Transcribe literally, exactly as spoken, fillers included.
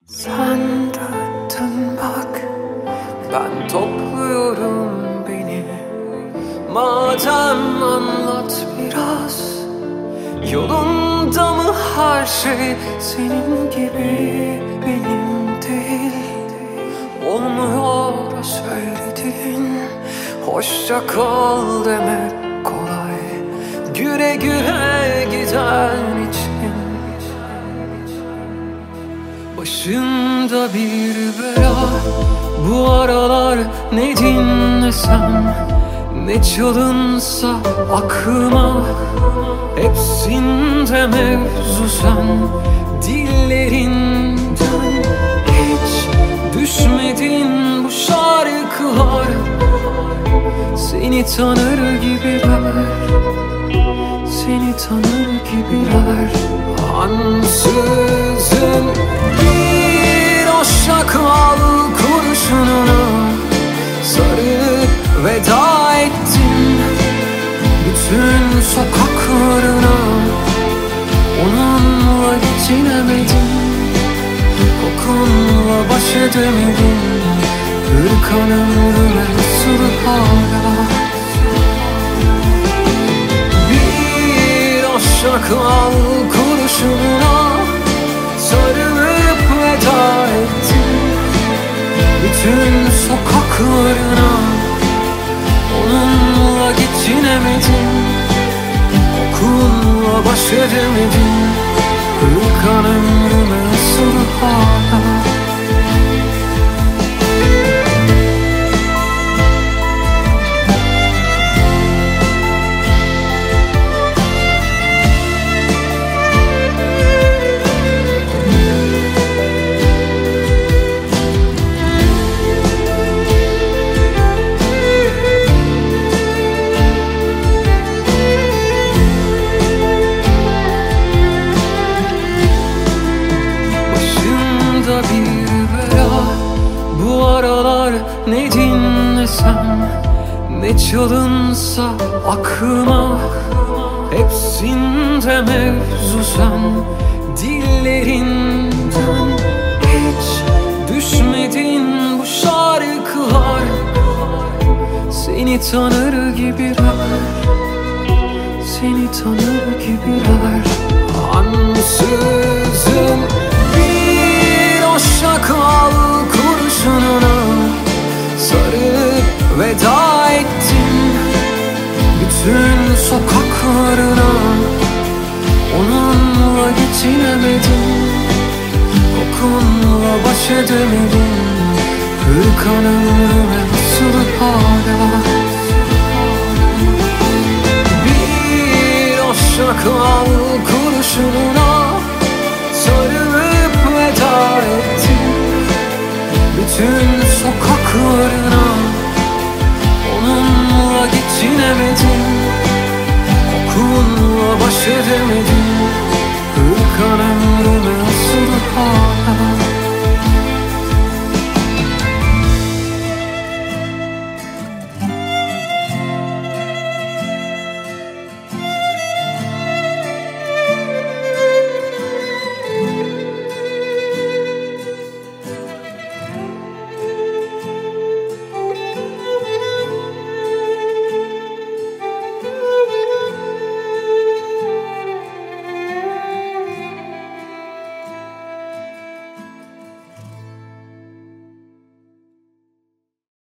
Sen dağıttın bak, ben topluyorum beni. Madem anlat biraz, yolunda mı her şey? Senin gibi benim değil. Olmuyor söylediğin, hoşça kal demek kolay. Güle güle giden için başımda bir bela. Bu aralar ne dinlesem, ne çalınsa aklıma, hepsinde mevzu sen. Dillerinden hiç düşmedin bu şarkılar. Seni tanır gibiler, seni tanır gibiler. Ansızın bir hoşça kal kurşununa sarılıp veda ettin bütün sokaklarına. Onunla geçinemedin, kokunla baş edemedin. Hırkan ömrüme sır hala. Bir hoşça kal kurşununa sarılıp veda ettin bütün sokaklarına. Onunla geçinemedin, kokunla baş edemedin. Hırkan ömrüme sır hala. Bu aralar ne dinlesem, ne çalınsa aklıma, hepsinde mevzu sen. Dillerinden hiç düşmedin bu şarkılar. Seni tanır gibiler, seni tanır gibiler. Ansızın bir hoşça kal kurşununa sarıp veda ettin bütün sokaklarına. Onunla geçinemedin, kokunla baş edemedin. Hırkan ömrüme sır hala. Bir hoşça kal kurşununa